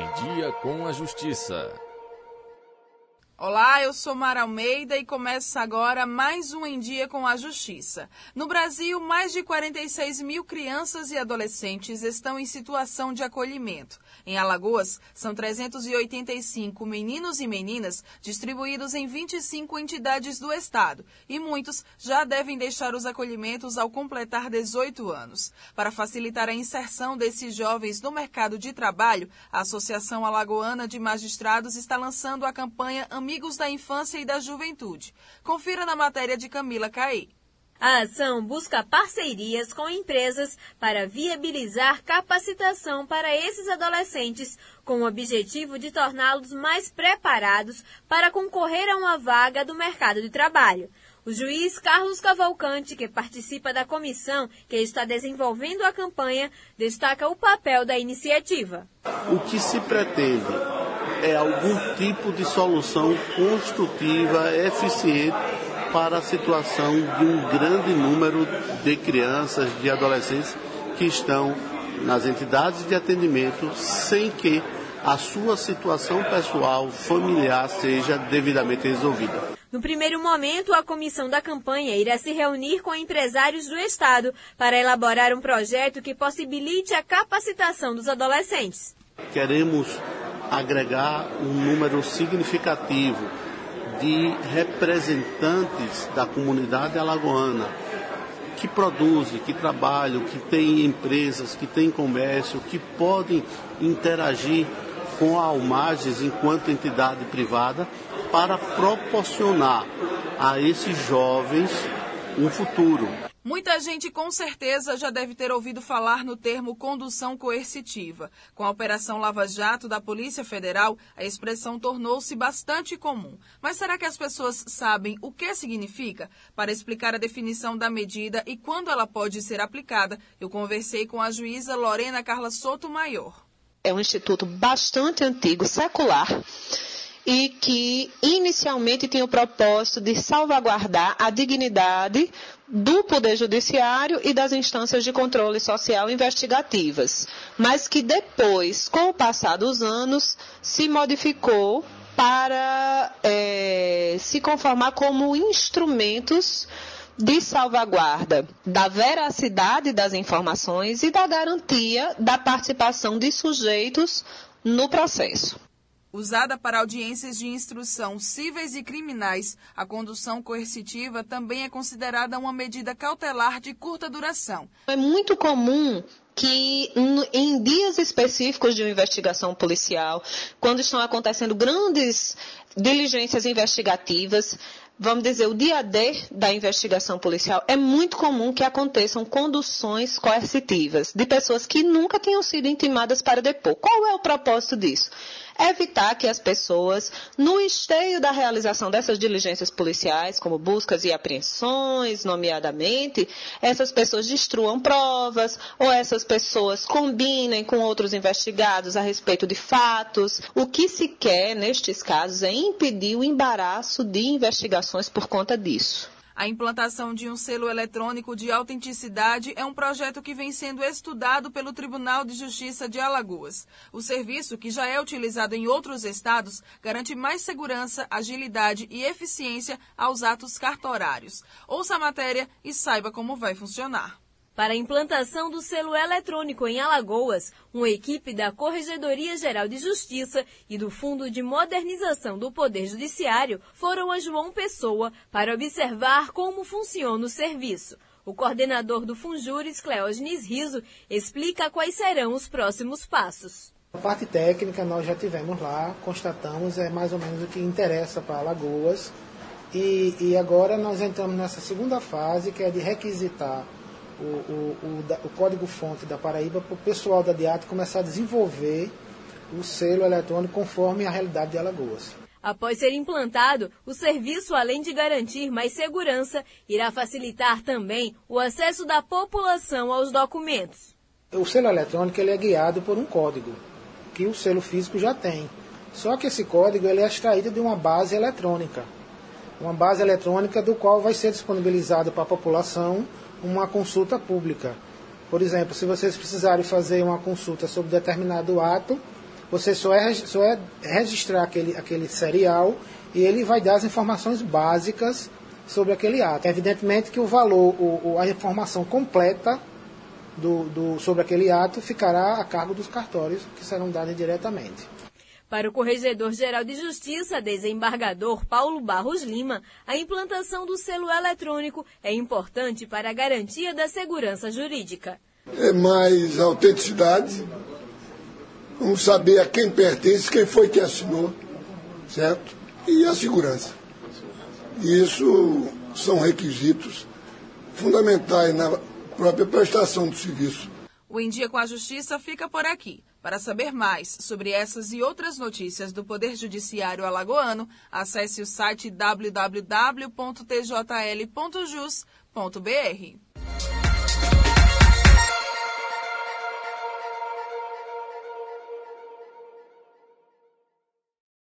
Dia com a Justiça. Olá, eu sou Mara Almeida e começa agora mais um Em Dia com a Justiça. No Brasil, mais de 46 mil crianças e adolescentes estão em situação de acolhimento. Em Alagoas, são 385 meninos e meninas distribuídos em 25 entidades do estado e muitos já devem deixar os acolhimentos ao completar 18 anos. Para facilitar a inserção desses jovens no mercado de trabalho, a Associação Alagoana de Magistrados está lançando a campanha Amigos da Infância e da Juventude. Confira na matéria de Camila Caí. A ação busca parcerias com empresas para viabilizar capacitação para esses adolescentes, com o objetivo de torná-los mais preparados para concorrer a uma vaga do mercado de trabalho. O juiz Carlos Cavalcante, que participa da comissão que está desenvolvendo a campanha, destaca o papel da iniciativa. O que se pretende é algum tipo de solução construtiva, eficiente para a situação de um grande número de crianças, de adolescentes que estão nas entidades de atendimento sem que a sua situação pessoal, familiar, seja devidamente resolvida. No primeiro momento, a comissão da campanha irá se reunir com empresários do estado para elaborar um projeto que possibilite a capacitação dos adolescentes. Queremos agregar um número significativo de representantes da comunidade alagoana que produzem, que trabalham, que têm empresas, que têm comércio, que podem interagir com a Almages enquanto entidade privada para proporcionar a esses jovens um futuro. Muita gente com certeza já deve ter ouvido falar no termo condução coercitiva. Com a Operação Lava Jato da Polícia Federal, a expressão tornou-se bastante comum. Mas será que as pessoas sabem o que significa? Para explicar a definição da medida e quando ela pode ser aplicada, eu conversei com a juíza Lorena Carla Sotomayor. É um instituto bastante antigo, secular, e que inicialmente tinha o propósito de salvaguardar a dignidade do Poder Judiciário e das instâncias de controle social investigativas, mas que depois, com o passar dos anos, se modificou para se conformar como instrumentos de salvaguarda da veracidade das informações e da garantia da participação de sujeitos no processo. Usada para audiências de instrução cíveis e criminais, a condução coercitiva também é considerada uma medida cautelar de curta duração. É muito comum que em dias específicos de uma investigação policial, quando estão acontecendo grandes diligências investigativas, vamos dizer, o dia D da investigação policial, é muito comum que aconteçam conduções coercitivas de pessoas que nunca tinham sido intimadas para depor. Qual é o propósito disso? Evitar que as pessoas, no esteio da realização dessas diligências policiais, como buscas e apreensões, nomeadamente, essas pessoas destruam provas ou essas pessoas combinem com outros investigados a respeito de fatos. O que se quer, nestes casos, é impedir o embaraço de investigações por conta disso. A implantação de um selo eletrônico de autenticidade é um projeto que vem sendo estudado pelo Tribunal de Justiça de Alagoas. O serviço, que já é utilizado em outros estados, garante mais segurança, agilidade e eficiência aos atos cartorários. Ouça a matéria e saiba como vai funcionar. Para a implantação do selo eletrônico em Alagoas, uma equipe da Corregedoria Geral de Justiça e do Fundo de Modernização do Poder Judiciário foram a João Pessoa para observar como funciona o serviço. O coordenador do Funjuris, Cleógenes Riso, explica quais serão os próximos passos. A parte técnica nós já tivemos lá, constatamos, é mais ou menos o que interessa para Alagoas. E agora nós entramos nessa segunda fase, que é de requisitar o código-fonte da Paraíba para o pessoal da DIAT começar a desenvolver o selo eletrônico conforme a realidade de Alagoas. Após ser implantado, o serviço, além de garantir mais segurança, irá facilitar também o acesso da população aos documentos. O selo eletrônico ele é guiado por um código, que o selo físico já tem. Só que esse código ele é extraído de uma base eletrônica. Uma base eletrônica do qual vai ser disponibilizado para a população uma consulta pública. Por exemplo, se vocês precisarem fazer uma consulta sobre determinado ato, Você só é registrar aquele serial e ele vai dar as informações básicas sobre aquele ato. Evidentemente que o valor, a informação completa sobre aquele ato ficará a cargo dos cartórios, que serão dados diretamente. Para o Corregedor-Geral de Justiça, desembargador Paulo Barros Lima, a implantação do selo eletrônico é importante para a garantia da segurança jurídica. É mais autenticidade, vamos saber a quem pertence, quem foi que assinou, certo? E a segurança. Isso são requisitos fundamentais na própria prestação do serviço. O Em Dia com a Justiça fica por aqui. Para saber mais sobre essas e outras notícias do Poder Judiciário alagoano, acesse o site www.tjl.jus.br.